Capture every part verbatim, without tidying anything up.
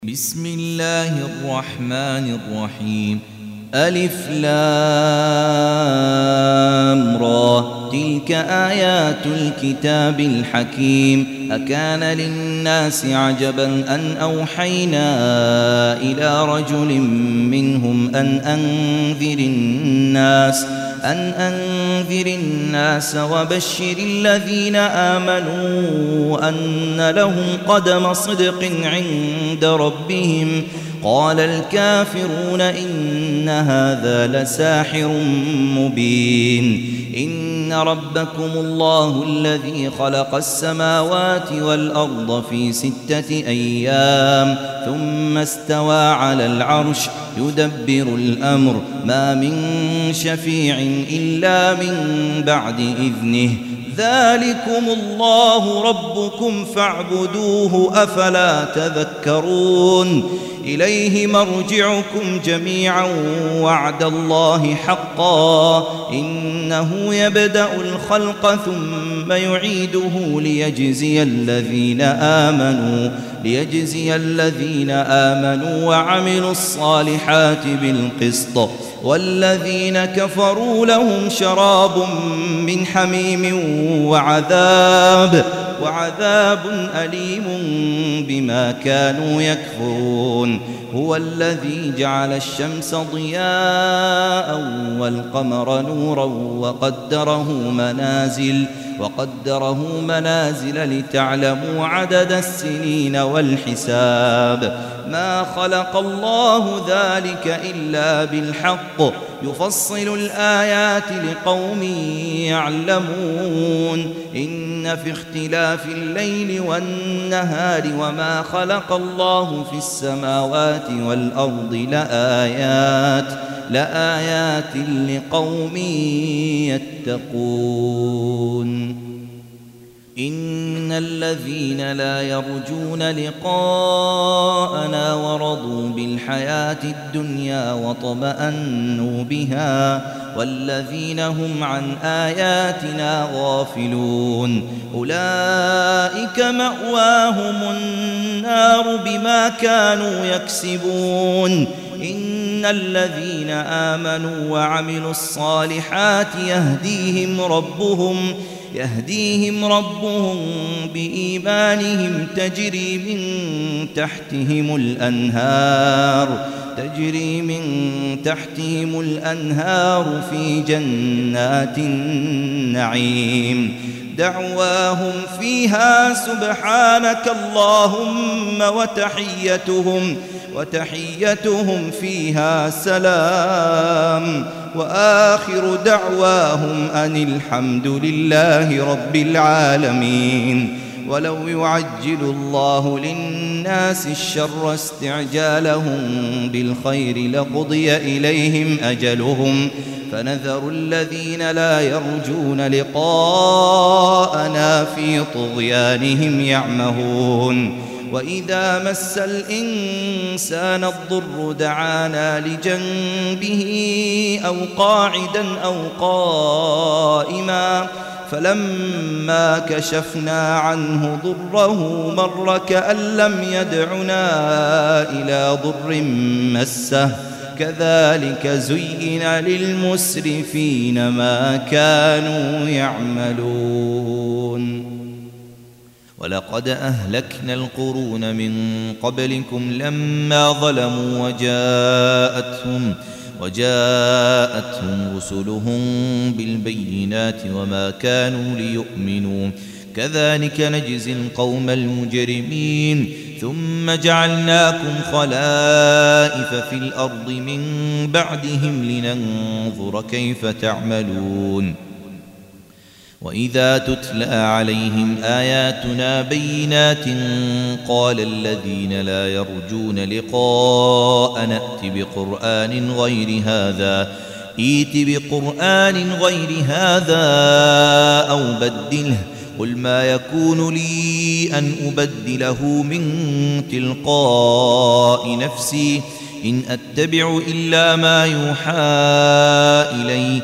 بسم الله الرحمن الرحيم. ألف لام را، تلك آيات الكتاب الحكيم. أكان للناس عجبا أن أوحينا إلى رجل منهم أن أنذر الناس أن أنذر الناس وبشر الذين آمنوا أن لهم قدم صدق عند ربهم. قال الكافرون إن هذا لساحر مبين. إن ربكم الله الذي خلق السماوات والأرض في ستة أيام ثم استوى على العرش يدبر الأمر ما من شفيع إلا من بعد إذنه. ذلكم الله ربكم فاعبدوه أفلا تذكرون. إليه مرجعكم جميعا وعد الله حقا إنه يبدأ الخلق ثم يعيده ليجزي الذين آمنوا ليجزي الذين آمنوا وعملوا الصالحات بالقسط والذين كفروا لهم شراب من حميم وعذاب وعذاب أليم بما كانوا يكفرون. هو الذي جعل الشمس ضياء والقمر نورا وقدره منازل وقدره منازل لتعلموا عدد السنين والحساب. ما خلق الله ذلك إلا بالحق يفصل الآيات لقوم يعلمون. إن في اختلاف الليل والنهار وما خلق الله في السماوات والأرض لآيات لآيات لقوم يتقون. إن الذين لا يرجون لقاءنا ورضوا بالحياة الدنيا واطمأنوا بها والذين هم عن آياتنا غافلون أولئك مأواهم النار بما كانوا يكسبون. إن الذين آمنوا وعملوا الصالحات يهديهم ربهم يهديهم ربهم بإيمانهم تجري من تحتهم الأنهار تجري من تحتهم الأنهار في جنات النعيم. دعواهم فيها سبحانك اللهم وتحيتهم وتحيتهم فيها سلام وآخر دعواهم أن الحمد لله رب العالمين. ولو يعجل الله للناس الشر استعجالهم بالخير لقضي إليهم أجلهم فنذر الذين لا يرجون لقاءنا في طغيانهم يعمهون. وإذا مس الإنسان الضر دعانا لجنبه أو قاعدا أو قائما فلما كشفنا عنه ضره مر كأن لم يدعنا إلى ضر مسه كذلك زين للمسرفين ما كانوا يعملون. ولقد أهلكنا القرون من قبلكم لما ظلموا وجاءتهم وجاءتهم رسلهم بالبينات وما كانوا ليؤمنوا كذلك نجزي القوم المجرمين. ثم جعلناكم خلائف في الأرض من بعدهم لننظر كيف تعملون. وإذا تتلى عليهم آياتنا بينات قال الذين لا يرجون لقاء نأت بقرآن غير هذا ائت بقرآن غير هذا أو بدله قل ما يكون لي أن أبدله من تلقاء نفسي إن أتبع إلا ما يوحى إلي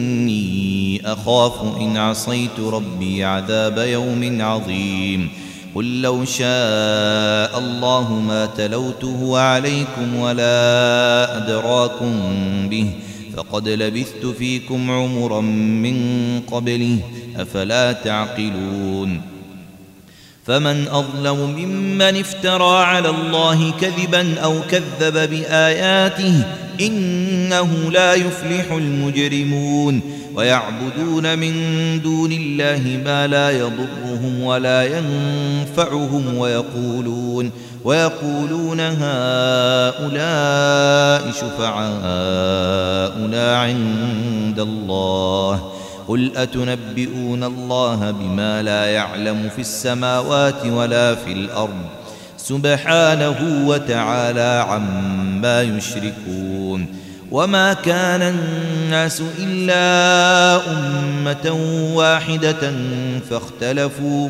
إني أخاف إن عصيت ربي عذاب يوم عظيم. قل لو شاء الله ما تلوته عليكم ولا أدراكم به فقد لبثت فيكم عمرا من قبله أفلا تعقلون فمن أظلم ممن افترى على الله كذبا أو كذب بآياته إنه لا يفلح المجرمون ويعبدون من دون الله ما لا يضرهم ولا ينفعهم ويقولون ويقولون هؤلاء شفعاؤنا عند الله قل أتنبئون الله بما لا يعلم في السماوات ولا في الأرض سبحانه وتعالى عما يشركون وما كان الناس إلا أمة واحدة فاختلفوا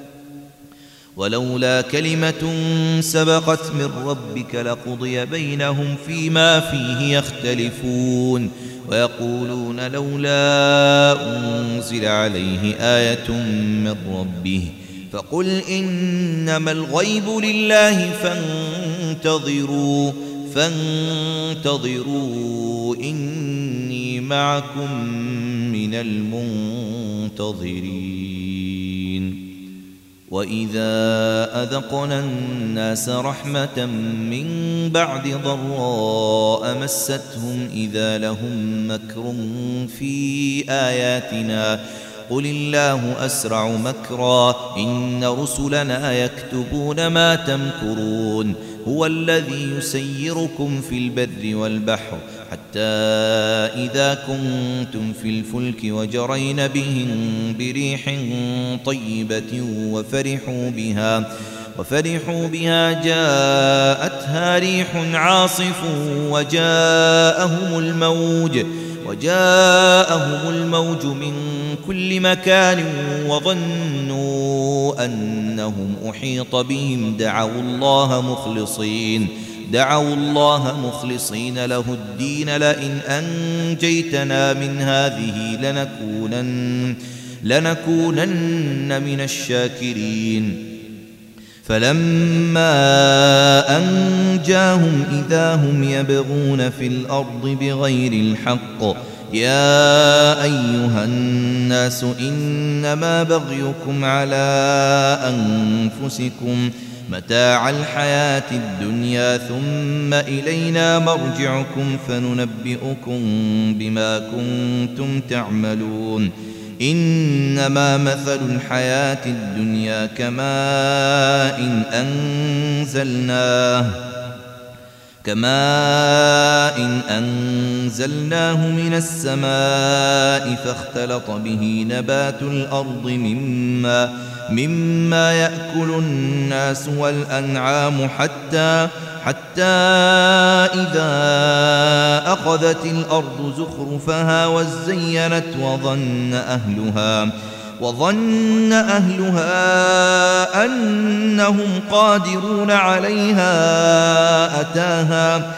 ولولا كلمة سبقت من ربك لقضي بينهم فيما فيه يختلفون ويقولون لولا أنزل عليه آية من ربه فقل إنما الغيب لله فانتظروا فانتظروا إني معكم من المنتظرين وإذا أذقنا الناس رحمة من بعد ضراء مستهم إذا لهم مكر في آياتنا قل الله أسرع مكرا إن رسلنا يكتبون ما تمكرون هو الذي يسيركم في البر والبحر حتى إذا كنتم في الفلك وجرين بهم بريح طيبة وفرحوا بها وفرحوا بها جاءتها ريح عاصف وجاءهم الموج وجاءهم الموج من كل مكان وظنوا أنهم أحيط بهم دعوا الله مخلصين دعوا الله مخلصين له الدين لئن أنجيتنا من هذه لنكونن لنكونن من الشاكرين فلما أنجاهم إذا هم يبغون في الأرض بغير الحق يا أيها الناس إنما بغيكم على أنفسكم متاع الحياة الدنيا ثم إلينا مرجعكم فننبئكم بما كنتم تعملون إنما مثل الحياة الدنيا كماء إن أنزلناه كماء إن أنزلناه من السماء فاختلط به نبات الأرض مما مما يأكل الناس والأنعام حتى حتى إذا أخذت الأرض زخرفها وزينت وظن أهلها وظن أهلها أنهم قادرون عليها أتاها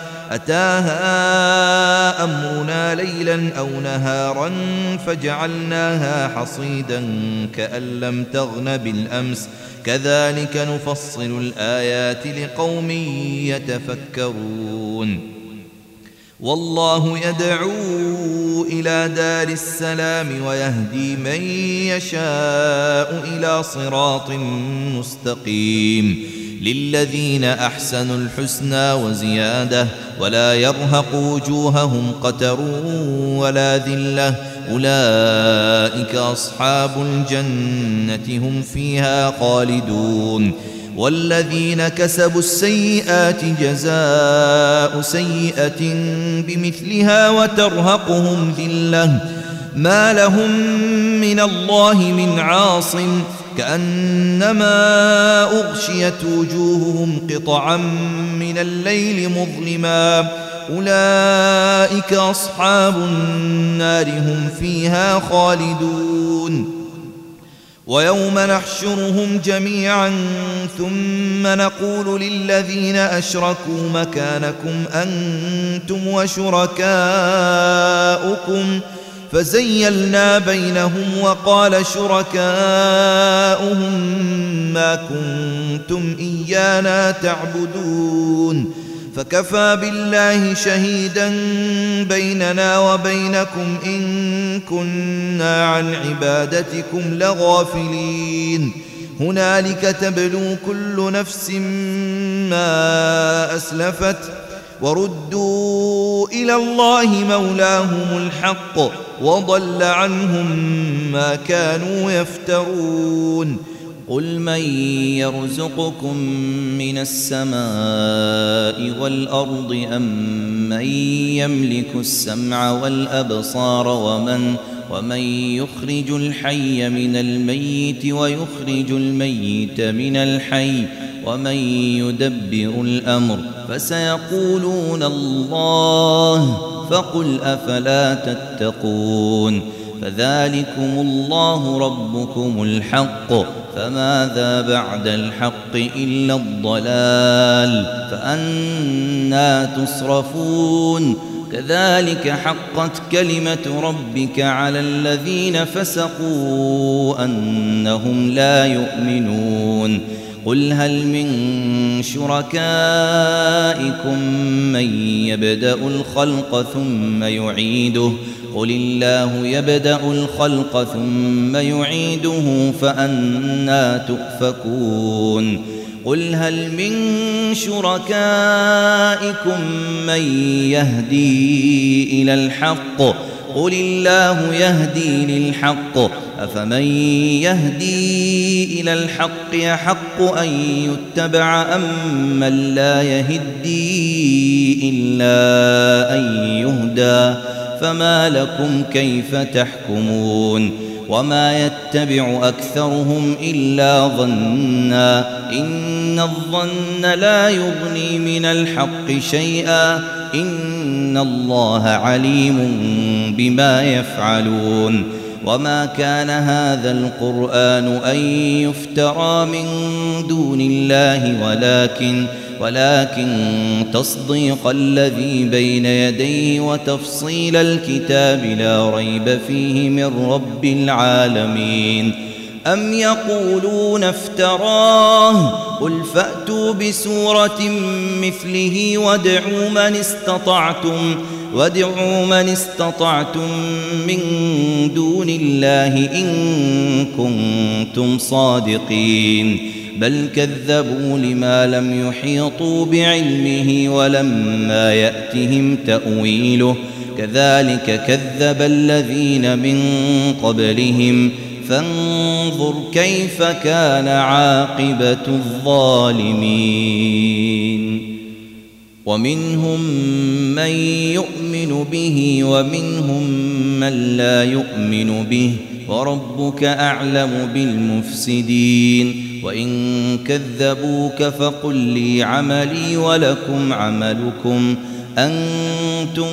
أتاها أمرنا ليلا أو نهارا فجعلناها حصيدا كأن لم تغن بالأمس كذلك نفصل الآيات لقوم يتفكرون والله يدعو إلى دار السلام ويهدي من يشاء إلى صراط مستقيم للذين أحسنوا الحسنى وزيادة ولا يرهق وجوههم قتر ولا ذلة أولئك أصحاب الجنة هم فيها خالدون والذين كسبوا السيئات جزاء سيئة بمثلها وترهقهم ذلة ما لهم من الله من عاصم كأنما أغشيت وجوههم قطعا من الليل مظلما أولئك أصحاب النار هم فيها خالدون ويوم نحشرهم جميعا ثم نقول للذين أشركوا مكانكم أنتم وشركاؤكم فزيلنا بينهم وقال شركاؤهم ما كنتم إيانا تعبدون فكفى بالله شهيدا بيننا وبينكم إن كنا عن عبادتكم لغافلين هنالك تبلو كل نفس ما أسلفت وردوا إلى الله مولاهم الحق وضل عنهم ما كانوا يفترون قل من يرزقكم من السماء والأرض أم من يملك السمع والأبصار ومن ومن يخرج الحي من الميت ويخرج الميت من الحي ومن يدبر الأمر فسيقولون الله فقل أفلا تتقون فذلكم الله ربكم الحق فماذا بعد الحق إلا الضلال فأنى تصرفون كذلك حقت كلمة ربك على الذين فسقوا أنهم لا يؤمنون قل هل من شركائكم من يبدأ الخلق ثم يعيده قل الله يبدأ الخلق ثم يعيده فأنى تؤفكون قل هل من شركائكم من يهدي إلى الحق قل الله يهدي للحق أفمن يهدي إلى الحق يحق أن يتبع أم من لا يهدي إلا أن يهدى فما لكم كيف تحكمون وما يتبع أكثرهم إلا ظنا إن الظن لا يغني من الحق شيئا إن الله عليم بما يفعلون وما كان هذا القرآن أن يفترى من دون الله ولكن ولكن تصديق الذي بين يديه وتفصيل الكتاب لا ريب فيه من رب العالمين أم يقولون افتراه قل فأتوا بسورة مثله وادعوا من استطعتم وادعوا من استطعتم من دون الله إن كنتم صادقين بل كذبوا لما لم يحيطوا بعلمه ولما يأتهم تأويله كذلك كذب الذين من قبلهم فانظر كيف كان عاقبة الظالمين ومنهم من يؤمن به ومنهم من لا يؤمن به وربك أعلم بالمفسدين وإن كذبوك فقل لي عملي ولكم عملكم أنتم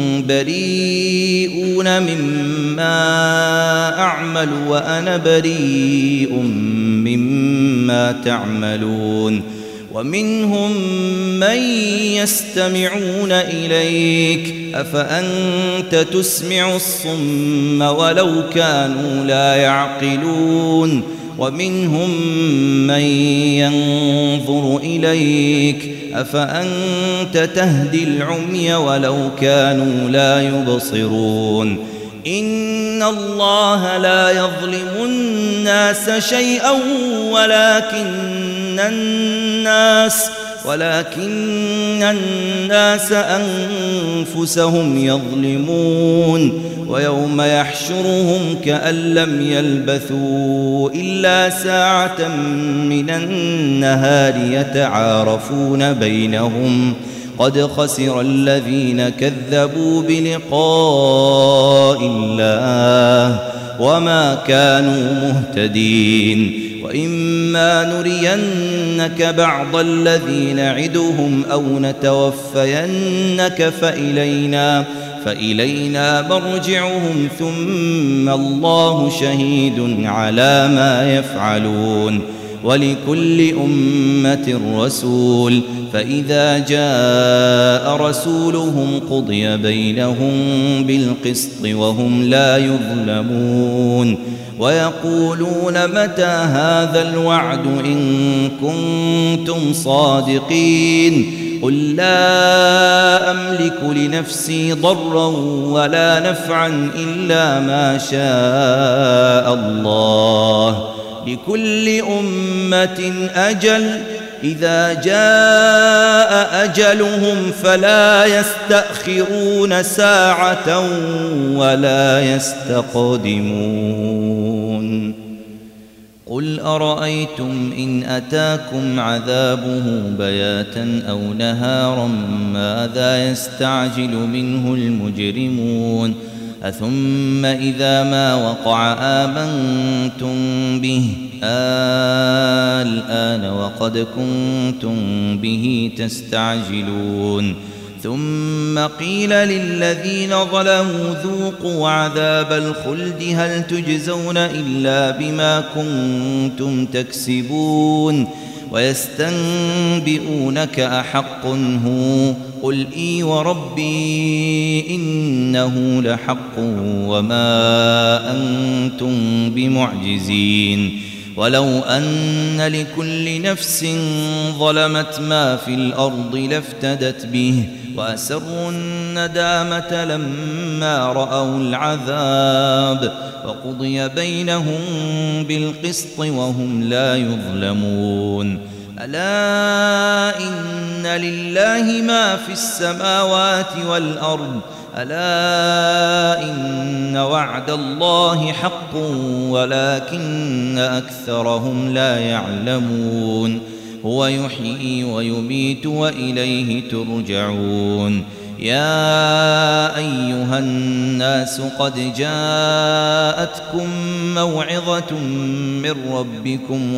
بريئون مما أعمل وأنا بريء مما تعملون ومنهم من يستمعون إليك أفأنت تسمع الصم ولو كانوا لا يعقلون ومنهم من ينظر إليك أفأنت تهدي العمي ولو كانوا لا يبصرون إن الله لا يظلم الناس شيئا ولكن الناس ولكن الناس أنفسهم يظلمون ويوم يحشرهم كأن لم يلبثوا إلا ساعة من النهار يتعارفون بينهم قد خسر الذين كذبوا بلقاء الله وما كانوا مهتدين وإما نرينك بعض الذي نعدهم أو نتوفينك فإلينا فإلينا مرجعهم ثم الله شهيد على ما يفعلون ولكل أمة رسول فإذا جاء رسولهم قضي بينهم بالقسط وهم لا يظلمون ويقولون متى هذا الوعد إن كنتم صادقين قل لا أملك لنفسي ضرا ولا نفعا إلا ما شاء الله لكل أمة أجل إذا جاء أجلهم فلا يستأخرون ساعة ولا يستقدمون قل أرأيتم إن أتاكم عذابه بياتا أو نهارا ماذا يستعجل منه المجرمون أثم إذا ما وقع آمنتم به الآن وقد كنتم به تستعجلون ثم قيل للذين ظلموا ذوقوا عذاب الخلد هل تجزون إلا بما كنتم تكسبون ويستنبئونك أحق هو قل إي وربي إنه لحق وما أنتم بمعجزين ولو أن لكل نفس ظلمت ما في الأرض لافتدت به وأسروا الندامة لما رأوا العذاب وقضي بينهم بالقسط وهم لا يظلمون ألا إن لله ما في السماوات والأرض ألا إن وعد الله حق ولكن أكثرهم لا يعلمون هو يحيي ويميت وإليه ترجعون يا أيها الناس قد جاءتكم موعظة من ربكم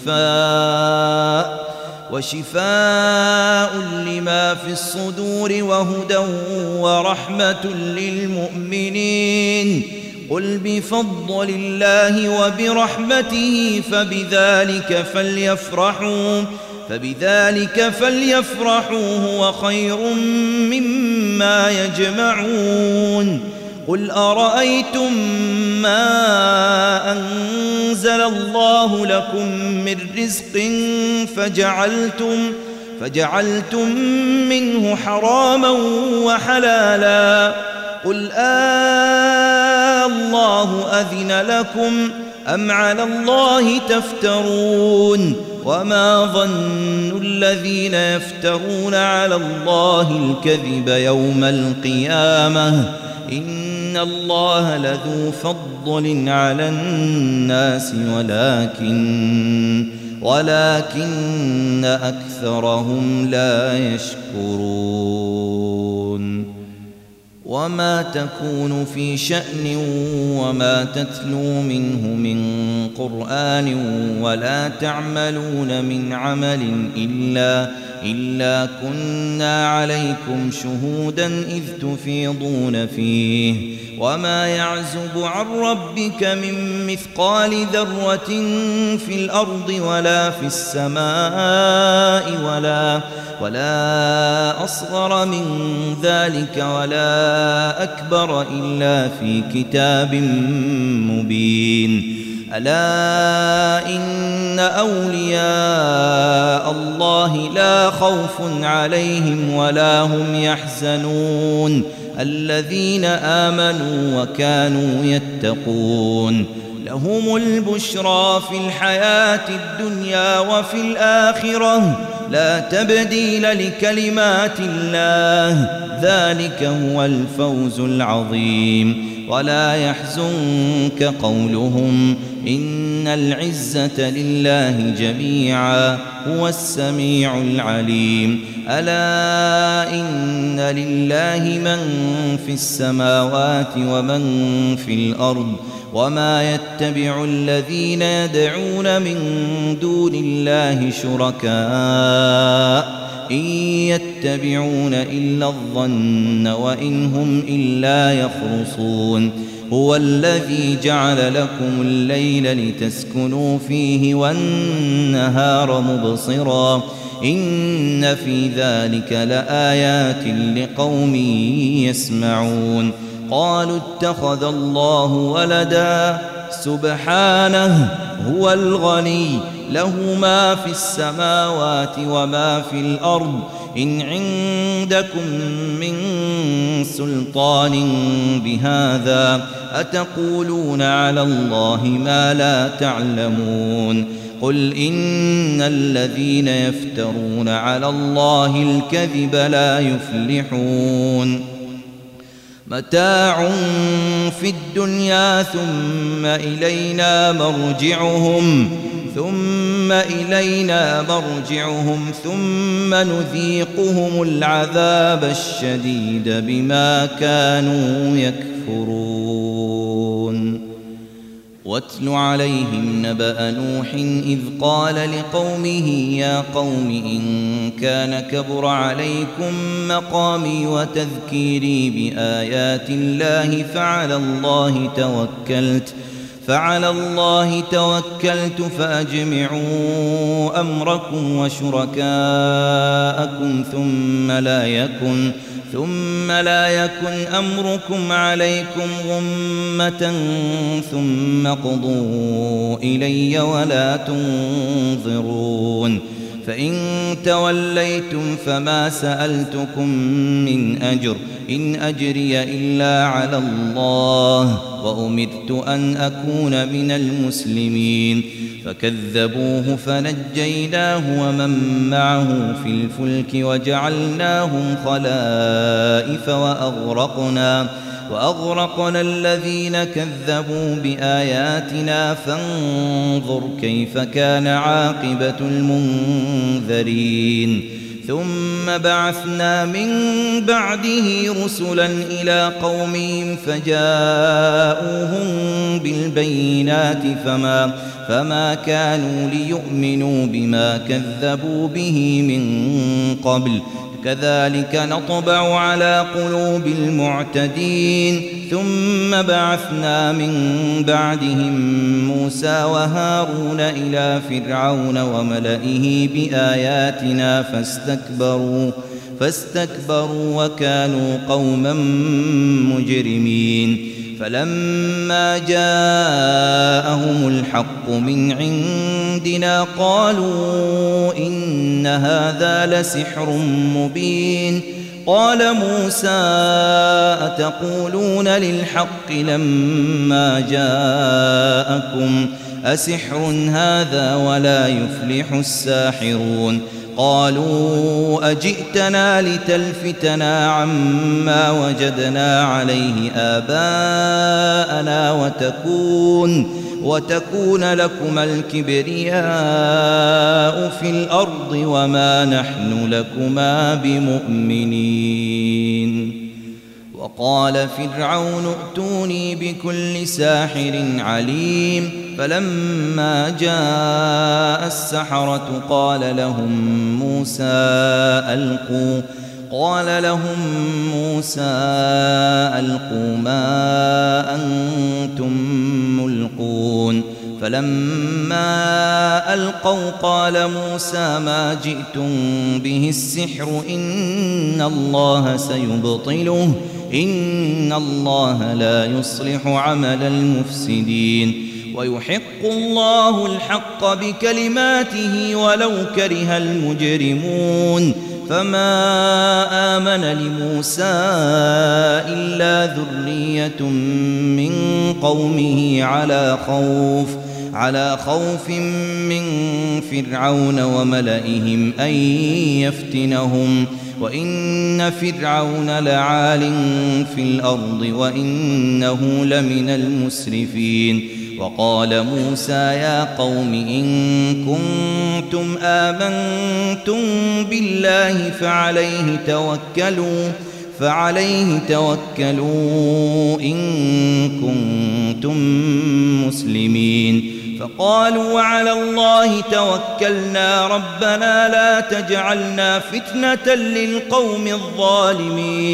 وشفاء وشفاء لما في الصدور وهدى ورحمة للمؤمنين قل بفضل الله وبرحمته فبذلك فليفرحوا فبذلك فليفرحوا هو خير مما يجمعون قل أرأيتم ما أنزل الله لكم من رزق فجعلتم فجعلتم منه حراما وحلالا قل آه الله أذن لكم أم على الله تفترون وما ظن الذين يفترون على الله الكذب يوم القيامة إن الله لذو فضل على الناس ولكن ولكن أكثرهم لا يشكرون وما تكون في شأن وما تتلو منه من قرآن ولا تعملون من عمل إلا إلا كنا عليكم شهودا إذ تفيضون فيه وما يعزب عن ربك من مثقال ذرة في الأرض ولا في السماء ولا ولا أصغر من ذلك ولا أكبر إلا في كتاب مبين ألا إن أولياء الله لا خوف عليهم ولا هم يحزنون الذين آمنوا وكانوا يتقون لهم البشرى في الحياة الدنيا وفي الآخرة لا تبديل لكلمات الله ذلك هو الفوز العظيم ولا يحزنك قولهم إن العزة لله جميعا هو السميع العليم ألا إن لله من في السماوات ومن في الأرض وما يتبع الذين يدعون من دون الله شركاء إن يتبعون إلا الظن وإن هم إلا يخرصون هو الذي جعل لكم الليل لتسكنوا فيه والنهار مبصرا إن في ذلك لآيات لقوم يسمعون. قالوا اتخذ الله ولدا سبحانه هو الغني له ما في السماوات وما في الأرض إن عندكم من سلطان بهذا أتقولون على الله ما لا تعلمون. قل إن الذين يفترون على الله الكذب لا يفلحون. متاع في الدنيا ثم إلينا مرجعهم ثم إلينا مرجعهم ثم نذيقهم العذاب الشديد بما كانوا يكفرون. واتل عليهم نبأ نوح إذ قال لقومه يا قوم إن كان كبر عليكم مقامي وتذكيري بآيات الله فعلى الله توكلت فعلى الله توكلت فأجمعوا أمركم وشركاءكم ثم لا يكن ثم لا يكن أمركم عليكم غمة ثم اقضوا إلي ولا تنظرون. فإن توليتم فما سألتكم من أجر إن أجري إلا على الله وأمرت أن أكون من المسلمين. فكذبوه فنجيناه ومن معه في الفلك وجعلناهم خلائف وأغرقنا وأغرقنا الذين كذبوا بآياتنا فانظر كيف كان عاقبة المنذرين. ثم بعثنا من بعده رسلا إلى قومهم فجاءوهم بالبينات فما, فما كانوا ليؤمنوا بما كذبوا به من قبل كذلك نطبع على قلوب المعتدين. ثم بعثنا من بعدهم موسى وهارون إلى فرعون وملئه بآياتنا فاستكبروا فاستكبروا وكانوا قوما مجرمين. فلما جاءهم الحق من عندنا قالوا إن هذا لسحر مبين. قال موسى أتقولون للحق لما جاءكم أسحر هذا ولا يفلح الساحرون. قالوا أجئتنا لتلفتنا عما وجدنا عليه آباءنا وتكون وتكون لكما الكبرياء في الأرض وما نحن لكما بمؤمنين. وقال فرعون ائتوني بكل ساحر عليم. فلما جاء السحرة قال لهم موسى ألقوا قال لهم موسى ألقوا ما أنتم ملقون. فلما ألقوا قال موسى ما جئتم به السحر إن الله سيبطله إن الله لا يصلح عمل المفسدين. ويحق الله الحق بكلماته ولو كره المجرمون. فما آمن لموسى إلا ذرية من قومه على خوف على خوف من فرعون وملئهم أن يفتنهم وإن فرعون لعال في الأرض وإنه لمن المسرفين. وقال موسى يا قوم إن كنتم آمنتم بالله فعليه توكلوا فعليه توكلوا إن كنتم مسلمين. فقالوا وعلى الله توكلنا ربنا لا تجعلنا فتنة للقوم الظالمين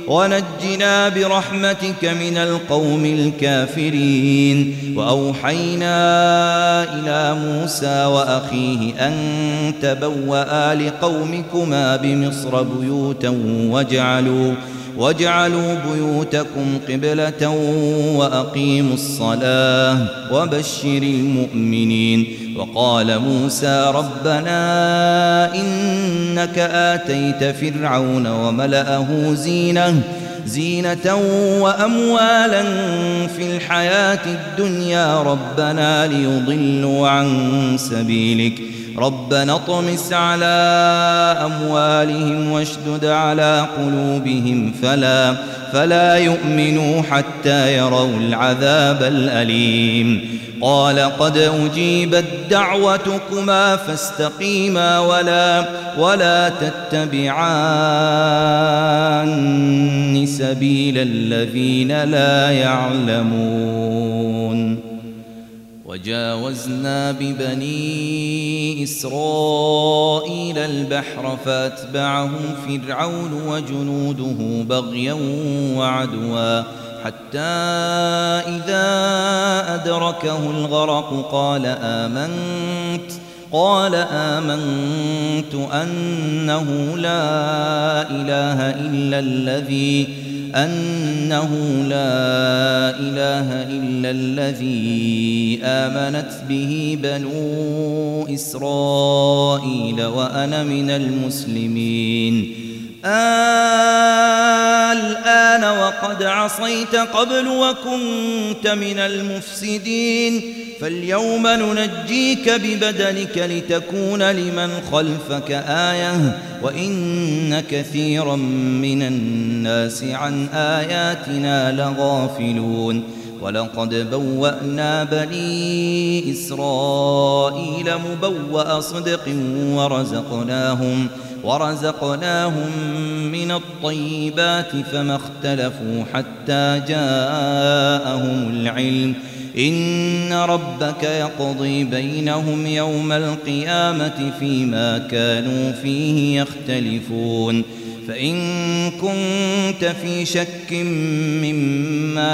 ونجنا برحمتك من القوم الكافرين. وأوحينا إلى موسى وأخيه أن تبوأ لقومكما بمصر بيوتا واجعلوا واجعلوا بيوتكم قبلة وأقيموا الصلاة وبشر المؤمنين. وقال موسى ربنا إنك آتيت فرعون وملأه زينة زينة وأموالا في الحياة الدنيا ربنا ليضلوا عن سبيلك ربنا اطمس على أموالهم واشدد على قلوبهم فلا, فلا يؤمنوا حتى يروا العذاب الأليم. قال قد أجيبت دعوتكما فاستقيما ولا, ولا تتبعان سبيل الذين لا يعلمون. وجاوزنا ببني إسرائيل البحر فأتبعهم فرعون وجنوده بغيا وعدوا حتى إذا أدركه الغرق قال آمنت قال آمنت أنه لا إله إلا الذي أنه لا إله إلا الذي آمنت به بنو إسرائيل وأنا من المسلمين. الآن وقد عصيت قبل وكنت من المفسدين فاليوم ننجيك ببدنك لتكون لمن خلفك آية وإن كثيرا من الناس عن آياتنا لغافلون. ولقد بوأنا بني إسرائيل مبوأ صدق ورزقناهم ورزقناهم من الطيبات فما اختلفوا حتى جاءهم العلم إن ربك يقضي بينهم يوم القيامة فيما كانوا فيه يختلفون. فإن كنت في شك مما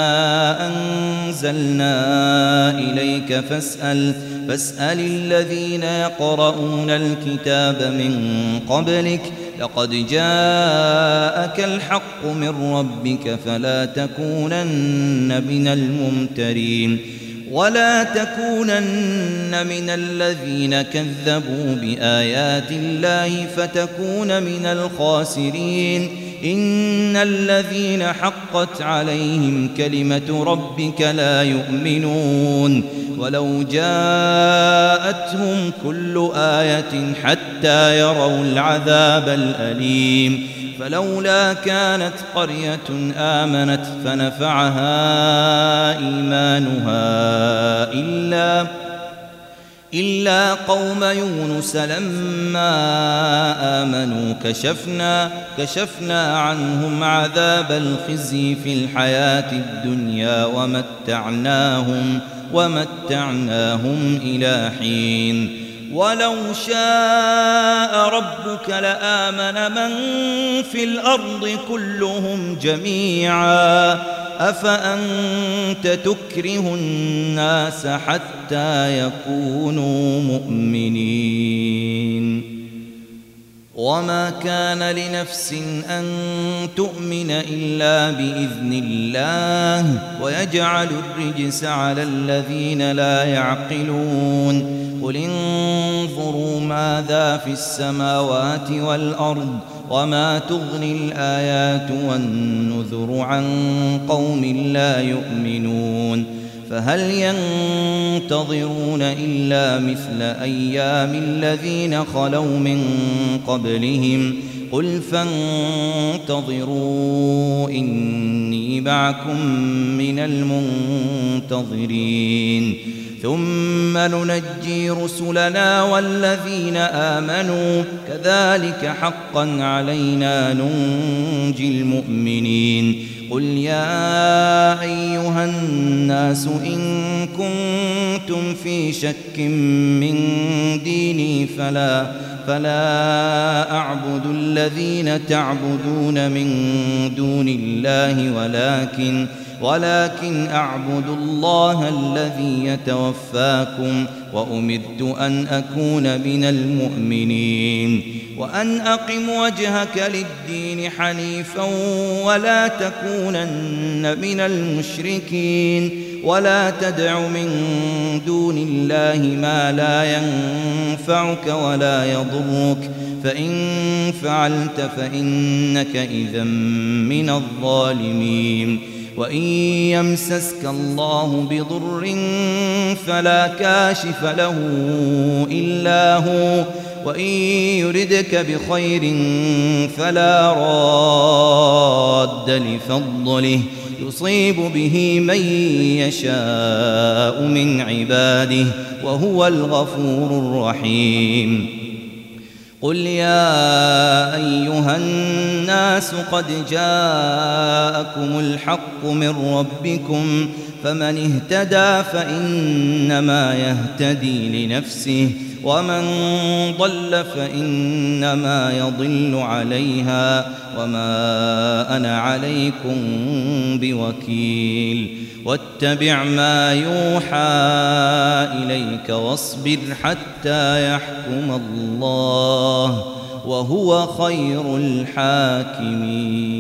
أنزلنا إليك فاسأل, فاسأل الذين يقرؤون الكتاب من قبلك لقد جاءك الحق من ربك فلا تكونن من الممترين. ولا تكونن من الذين كذبوا بآيات الله فتكون من الخاسرين. إن الذين حقت عليهم كلمة ربك لا يؤمنون ولو جاءتهم كل آية حتى يروا العذاب الأليم. فلولا كانت قرية آمنت فنفعها إيمانها إلا, إلا قوم يونس لما آمنوا كشفنا, كشفنا عنهم عذاب الخزي في الحياة الدنيا ومتعناهم, ومتعناهم إلى حين. ولو شاء ربك لآمن من في الأرض كلهم جميعا أفأنت تكره الناس حتى يكونوا مؤمنين. وما كان لنفس أن تؤمن إلا بإذن الله ويجعل الرجس على الذين لا يعقلون. قل انظروا ماذا في السماوات والأرض وما تغني الآيات والنذر عن قوم لا يؤمنون. فهل ينتظرون إلا مثل أيام الذين خلوا من قبلهم قل فانتظروا إني معكم من المنتظرين. ثم ننجي رسلنا والذين آمنوا كذلك حقا علينا ننجي المؤمنين قل يا أيها الناس إن كنتم في شك من ديني فلا فلا أعبد الذين تعبدون من دون الله ولكن ولكن أعبد الله الذي يتوفاكم وأمرت أن أكون من المؤمنين وأن أقم وجهك للدين حنيفا ولا تكونن من المشركين ولا تدع من دون الله ما لا ينفعك ولا يضرك فإن فعلت فإنك إذا من الظالمين وإن يمسسك الله بضر فلا كاشف له إلا هو وإن يردك بخير فلا راد لفضله يصيب به من يشاء من عباده وهو الغفور الرحيم قل يا أيها الناس قد جاءكم الحق من ربكم فمن اهتدى فإنما يهتدي لنفسه ومن ضل فإنما يضل عليها وما أنا عليكم بوكيل واتبع ما يوحى إليك واصبر حتى يحكم الله وهو خير الحاكمين.